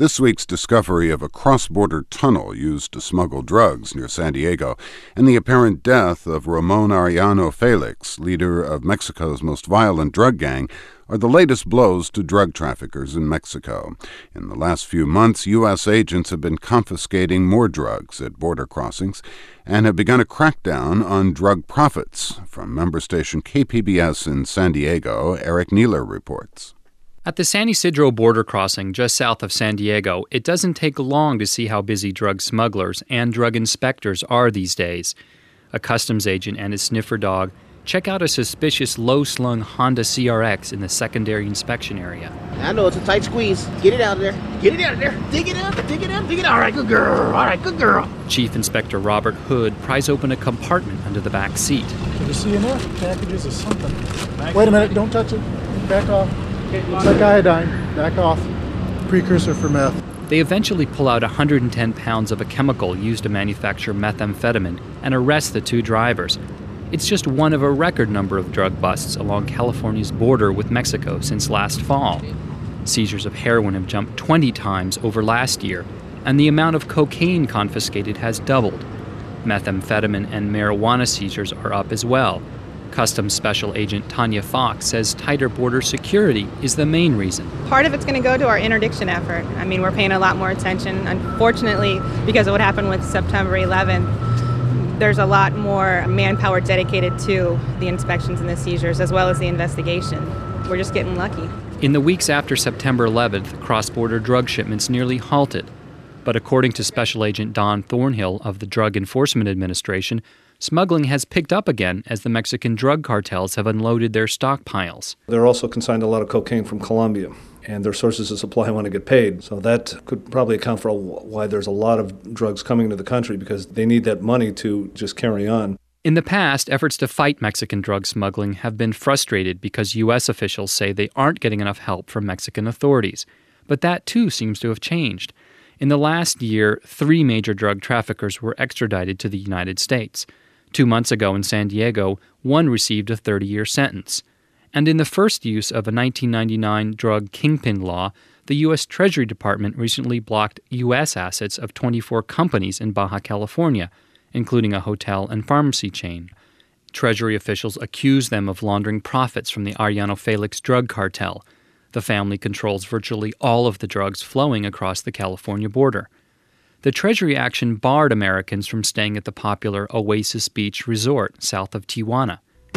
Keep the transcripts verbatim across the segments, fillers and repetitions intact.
this week's discovery of a cross-border tunnel used to smuggle drugs near San Diego and the apparent death of Ramon Arellano Felix, leader of Mexico's most violent drug gang, are the latest blows to drug traffickers in Mexico. In the last few months, U S agents have been confiscating more drugs at border crossings and have begun a crackdown on drug profits. From member station K P B S in San Diego, Eric Neeler reports. At the San Ysidro border crossing just south of San Diego, it doesn't take long to see how busy drug smugglers and drug inspectors are these days. A customs agent and his sniffer dog check out a suspicious low-slung Honda C R X in the secondary inspection area. I know it's a tight squeeze. Get it out of there. Get it out of there. Dig it up. Dig it up. Dig it up. All right, good girl. All right, good girl. Chief Inspector Robert Hood pries open a compartment under the back seat. Did you see enough packages of something? Wait a minute. Don't touch it. Back off. Looks like iodine. Back off. Precursor for meth. They eventually pull out one hundred ten pounds of a chemical used to manufacture methamphetamine and arrest the two drivers. It's just one of a record number of drug busts along California's border with Mexico since last fall. Seizures of heroin have jumped twenty times over last year, and the amount of cocaine confiscated has doubled. Methamphetamine and marijuana seizures are up as well. Customs Special Agent Tanya Fox says tighter border security is the main reason. Part of it's going to go to our interdiction effort. I mean, we're paying a lot more attention. Unfortunately, because of what happened with September eleventh, there's a lot more manpower dedicated to the inspections and the seizures, as well as the investigation. We're just getting lucky. In the weeks after September eleventh, cross-border drug shipments nearly halted. But according to Special Agent Don Thornhill of the Drug Enforcement Administration, smuggling has picked up again as the Mexican drug cartels have unloaded their stockpiles. They're also consigned a lot of cocaine from Colombia, and their sources of supply want to get paid. So that could probably account for why there's a lot of drugs coming into the country, because they need that money to just carry on. In the past, efforts to fight Mexican drug smuggling have been frustrated because U S officials say they aren't getting enough help from Mexican authorities. But that, too, seems to have changed. In the last year, three major drug traffickers were extradited to the United States. Two months ago in San Diego, one received a thirty-year sentence. And in the first use of a nineteen ninety-nine drug kingpin law, the U S Treasury Department recently blocked U S assets of twenty-four companies in Baja California, including a hotel and pharmacy chain. Treasury officials accuse them of laundering profits from the Arellano Felix drug cartel. The family controls virtually all of the drugs flowing across the California border. The Treasury action barred Americans from staying at the popular Oasis Beach Resort south of Tijuana.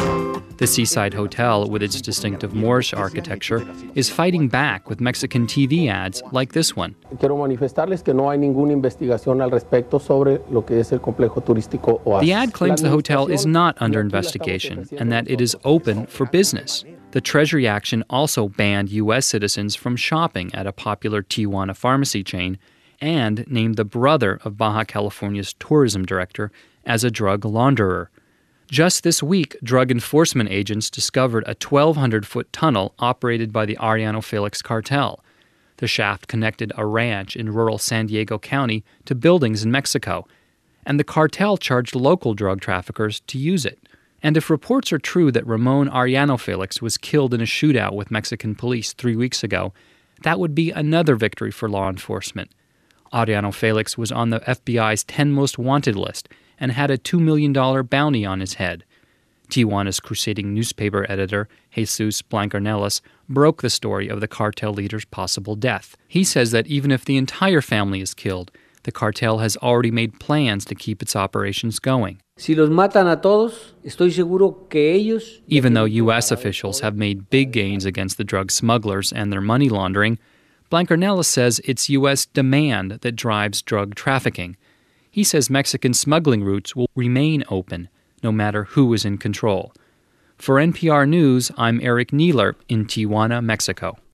The Seaside Hotel, with its distinctive Moorish architecture, is fighting back with Mexican T V ads like this one. The ad claims the hotel is not under investigation and that it is open for business. The Treasury action also banned U S citizens from shopping at a popular Tijuana pharmacy chain and named the brother of Baja California's tourism director as a drug launderer. Just this week, drug enforcement agents discovered a twelve hundred foot tunnel operated by the Arellano Felix cartel. The shaft connected a ranch in rural San Diego County to buildings in Mexico, and the cartel charged local drug traffickers to use it. And if reports are true that Ramon Arellano Felix was killed in a shootout with Mexican police three weeks ago, that would be another victory for law enforcement. Arellano Felix was on the F B I's ten most wanted list and had a two million dollars bounty on his head. Tijuana's crusading newspaper editor, Jesus Blancarnelas, broke the story of the cartel leader's possible death. He says that even if the entire family is killed, the cartel has already made plans to keep its operations going. Even though U S officials have made big gains against the drug smugglers and their money laundering, Blancarnelas says it's U S demand that drives drug trafficking. He says Mexican smuggling routes will remain open, no matter who is in control. For N P R News, I'm Eric Neeler in Tijuana, Mexico.